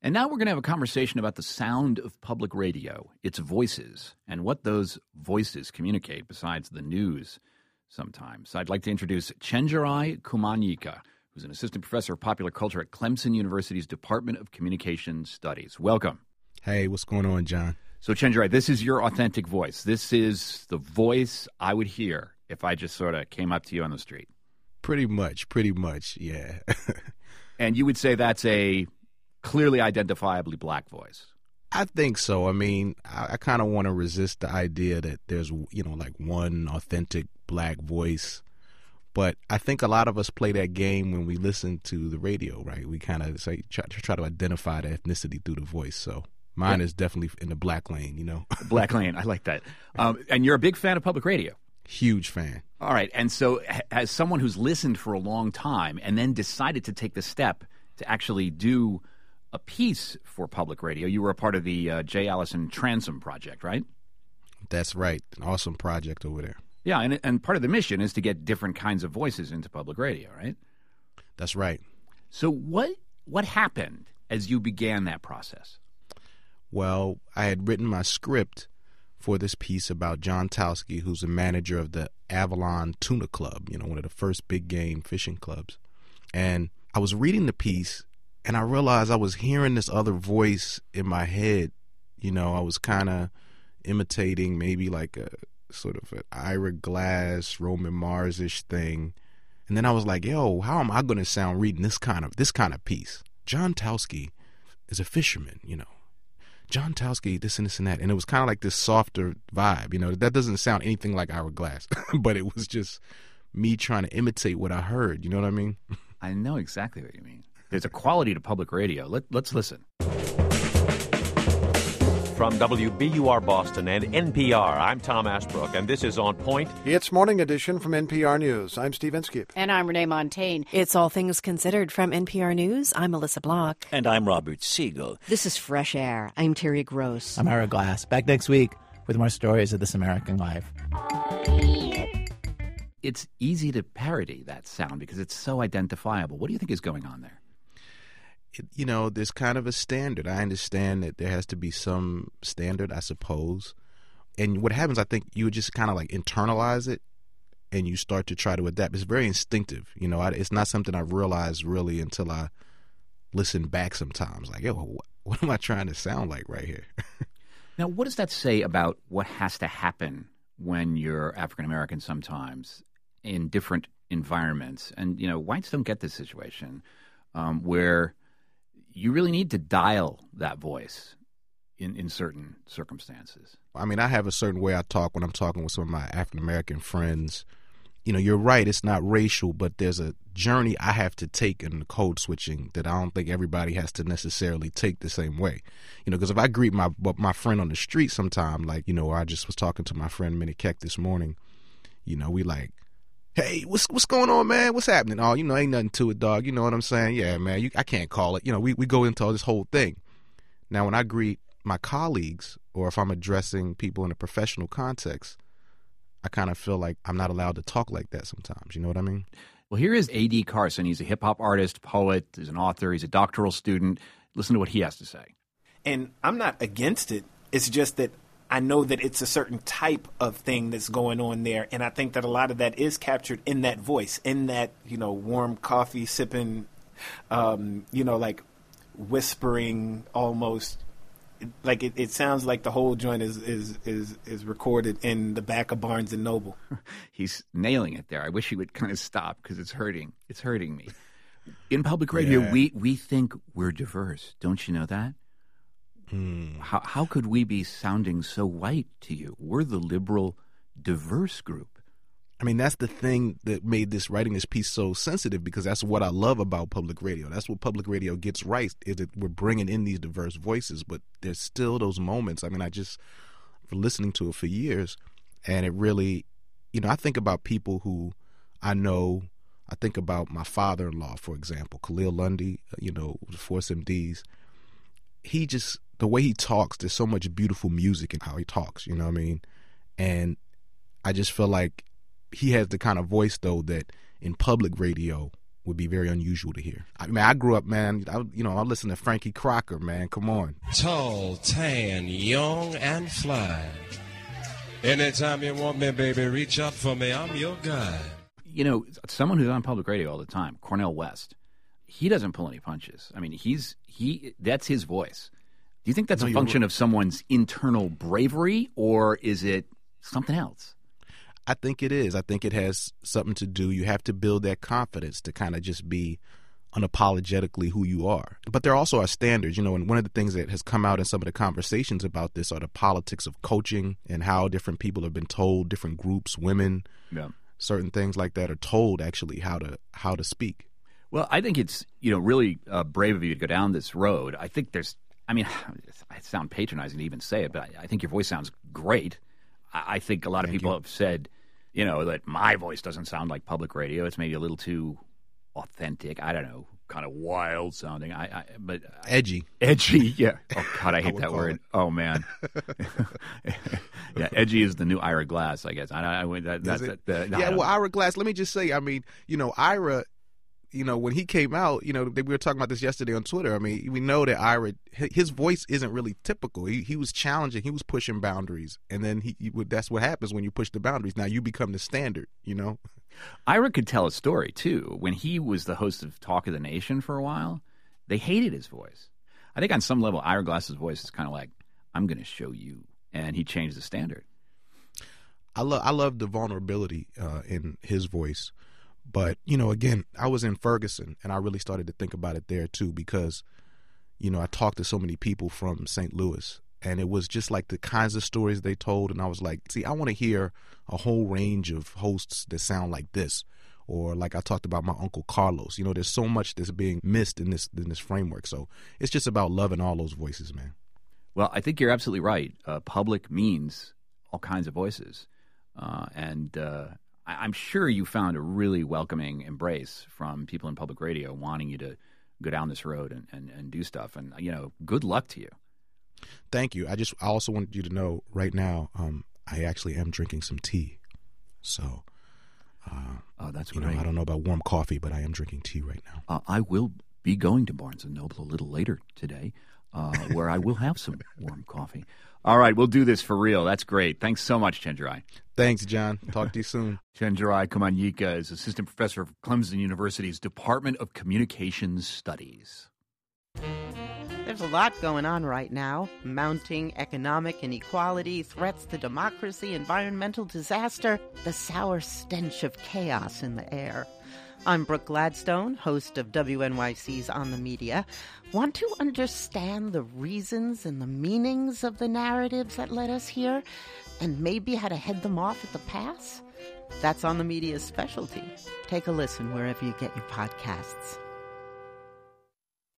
And now we're going to have a conversation about the sound of public radio, its voices, and what those voices communicate besides the news sometimes. I'd like to introduce Chenjerai Kumanyika, who's an assistant professor of popular culture at Clemson University's Department of Communication Studies. Welcome. Hey, what's going on, John? So, Chenjerai, this is your authentic voice. This is the voice I would hear if I just sort of came up to you on the street. Pretty much, yeah. And you would say that's a clearly identifiably black voice. I think so. I mean, I kind of want to resist the idea that there's, like one authentic black voice. But I think a lot of us play that game when we listen to the radio, right? We kind of try to identify the ethnicity through the voice. So mine is definitely in the black lane, Black lane. I like that. And you're a big fan of public radio. Huge fan. All right. And so as someone who's listened for a long time and then decided to take the step to actually do a piece for public radio, you were a part of the J. Allison Transom Project, right? That's right. An awesome project over there. Yeah, and part of the mission is to get different kinds of voices into public radio, right? That's right. So what happened as you began that process? Well, I had written my script for this piece about John Tauske, who's the manager of the Avalon Tuna Club, one of the first big game fishing clubs. And I was reading the piece, and I realized I was hearing this other voice in my head. I was kind of imitating maybe like a sort of an Ira Glass, Roman Mars-ish thing. And then I was like, yo, how am I going to sound reading this kind of piece? John Tauske is a fisherman, John Tauske, this and this and that. And it was kind of like this softer vibe, that doesn't sound anything like Ira Glass, but it was just me trying to imitate what I heard. You know what I mean? I know exactly what you mean. There's a quality to public radio. Let's listen. From WBUR Boston and NPR, I'm Tom Ashbrook, and this is On Point. It's Morning Edition from NPR News. I'm Steve Inskeep. And I'm Renee Montagne. It's All Things Considered from NPR News. I'm Melissa Block. And I'm Robert Siegel. This is Fresh Air. I'm Terry Gross. I'm Ira Glass. Back next week with more stories of This American Life. It's easy to parody that sound because it's so identifiable. What do you think is going on there? There's kind of a standard. I understand that there has to be some standard, I suppose. And what happens, I think, you just kind of like internalize it and you start to try to adapt. It's very instinctive. It's not something I realized really until I listen back sometimes. Like, yo, what am I trying to sound like right here? Now, what does that say about what has to happen when you're African American sometimes in different environments? And, whites don't get this situation where you really need to dial that voice in certain circumstances. I mean, I have a certain way I talk when I'm talking with some of my African-American friends. You're right, it's not racial, but there's a journey I have to take in the code switching that I don't think everybody has to necessarily take the same way. Because if I greet my friend on the street sometime, like, I just was talking to my friend Minnie Keck this morning, we like, hey, what's going on, man? What's happening? Oh, ain't nothing to it, dog. You know what I'm saying? Yeah, man, I can't call it. We go into all this whole thing. Now, when I greet my colleagues or if I'm addressing people in a professional context, I kind of feel like I'm not allowed to talk like that sometimes. You know what I mean? Well, here is A.D. Carson. He's a hip-hop artist, poet, he's an author, he's a doctoral student. Listen to what he has to say. And I'm not against it. It's just that I know that it's a certain type of thing that's going on there, and I think that a lot of that is captured in that voice, in that, warm coffee sipping, like whispering almost. Like it sounds like the whole joint is recorded in the back of Barnes and Noble. He's nailing it there. I wish he would kind of stop because it's hurting. It's hurting me. In public radio, we think we're diverse. Don't you know that? How could we be sounding so white to you? We're the liberal, diverse group. I mean, that's the thing that made writing this piece so sensitive, because that's what I love about public radio. That's what public radio gets right, is that we're bringing in these diverse voices, but there's still those moments. I mean, for listening to it for years, and it really, I think about people who I know. I think about my father-in-law, for example, Khalil Lundy, Force MDs. The way he talks, there's so much beautiful music in how he talks, you know what I mean? And I just feel like he has the kind of voice, though, that in public radio would be very unusual to hear. I mean, I grew up, man, I listened to Frankie Crocker, man. Come on. Tall, tan, young, and fly. Anytime you want me, baby, reach out for me. I'm your guy. You know, someone who's on public radio all the time, Cornel West, he doesn't pull any punches. I mean, that's his voice. Do you think that's a function of someone's internal bravery, or is it something else? I think it is. I think it has something to do. You have to build that confidence to kind of just be unapologetically who you are. But there also are standards, you know, and one of the things that has come out in some of the conversations about this are the politics of coaching and how different people have been told, different groups, women, certain things like that are told actually how to speak. Well, I think it's, really brave of you to go down this road. I think I sound patronizing to even say it, but I think your voice sounds great. I think a lot of people have said, that my voice doesn't sound like public radio. It's maybe a little too authentic. I don't know, kind of wild sounding. But edgy, yeah. Oh God, I hate that word. It. Oh man, yeah, edgy is the new Ira Glass, I guess. Well, Ira Glass. Let me just say, I mean, Ira. When he came out, we were talking about this yesterday on Twitter. I mean, we know that Ira, his voice isn't really typical. He was challenging. He was pushing boundaries. And then that's what happens when you push the boundaries. Now you become the standard, Ira could tell a story, too. When he was the host of Talk of the Nation for a while, they hated his voice. I think on some level, Ira Glass's voice is kind of like, I'm going to show you. And he changed the standard. I love the vulnerability in his voice. But, again, I was in Ferguson, and I really started to think about it there, too, because, I talked to so many people from St. Louis, and it was just like the kinds of stories they told, and I was like, see, I want to hear a whole range of hosts that sound like this, or like I talked about my Uncle Carlos. There's so much that's being missed in this framework, so it's just about loving all those voices, man. Well, I think you're absolutely right. Public means all kinds of voices, and I'm sure you found a really welcoming embrace from people in public radio wanting you to go down this road and do stuff. And, good luck to you. Thank you. I also wanted you to know right now, I actually am drinking some tea. So, that's great. I don't know about warm coffee, but I am drinking tea right now. I will be going to Barnes & Noble a little later today, where I will have some warm coffee. All right, we'll do this for real. That's great. Thanks so much, Chenjerai. Thanks, John. Talk to you soon. Chenjerai Kumanyika is assistant professor of Clemson University's Department of Communications Studies. There's a lot going on right now. Mounting economic inequality, threats to democracy, environmental disaster, the sour stench of chaos in the air. I'm Brooke Gladstone, host of WNYC's On the Media. Want to understand the reasons and the meanings of the narratives that led us here, and maybe how to head them off at the pass? That's On the Media's specialty. Take a listen wherever you get your podcasts.